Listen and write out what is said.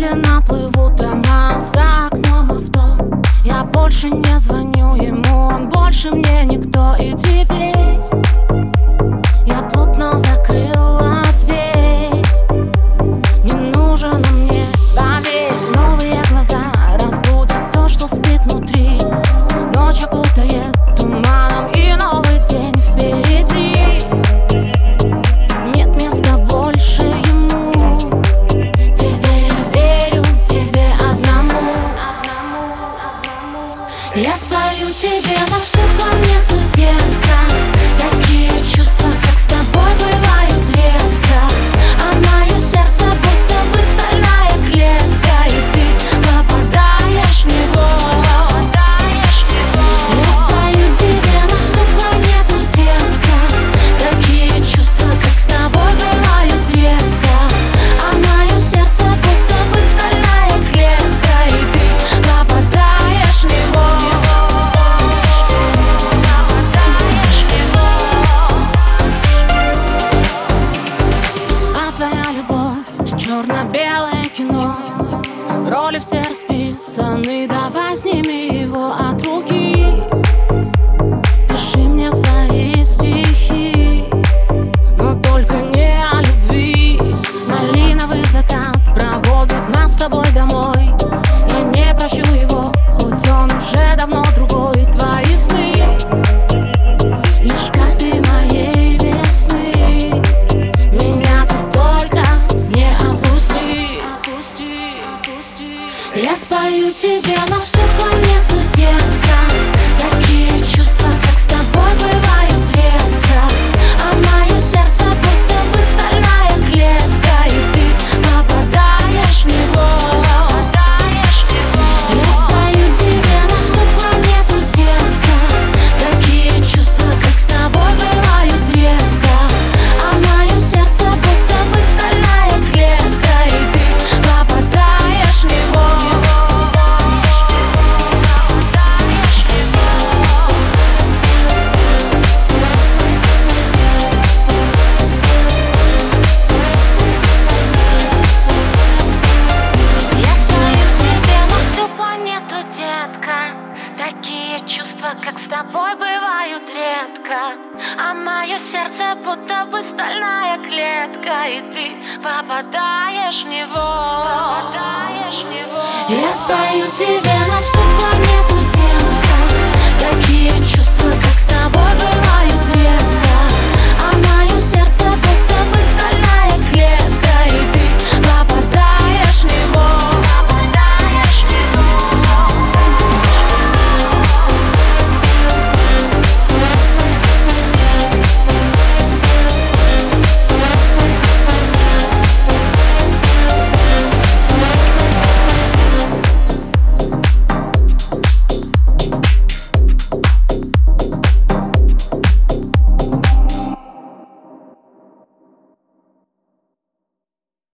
медленно плывут дома за окном авто. Я больше не звоню ему, он больше мне никто. И теперь я плотно закрыла дверь. Не нужен он мне, поверь. Новые глаза разбудят то, что спит внутри. Ночь окутает туманом, и новый день впереди. Нет места больше ему. Теперь я верю тебе одному. Я спою тебе на всю планету, детка. Такие чувства, как с тобой, бывают редко. А мое сердце будто бы стальная клетка, и ты попадаешь в него. Я спою тебе на всю планету, детка. Такие чувства, как с тобой, бывают редко. А мое сердце будто бы стальная клетка, и ты попадаешь в него. А твоя любовь — черно-белое кино. Роли все расписаны, давай сними его от руки. Пиши мне свои стихи, но только не о любви. Малиновый закат проводит нас с тобой домой. Я не прощу его, хоть он уже давно другой. Твои сны — лишь карты моей весны. Меня ты только не опусти. Я спою тебе на всю планету, детка. Такие чувства, как с тобой, бывают редко. А мое сердце будто бы стальная клетка, и ты попадаешь в него. Я спою тебе на всю планету, детка. Такие чувства, как с тобой, бывают редко. А мое сердце будто бы стальная клетка, и ты попадаешь в него. Такие чувства, как с тобой, бывают редко. А мое сердце будто бы стальная клетка, и ты попадаешь в него. Я спою тебе на всю планету, детка. Такие чувства.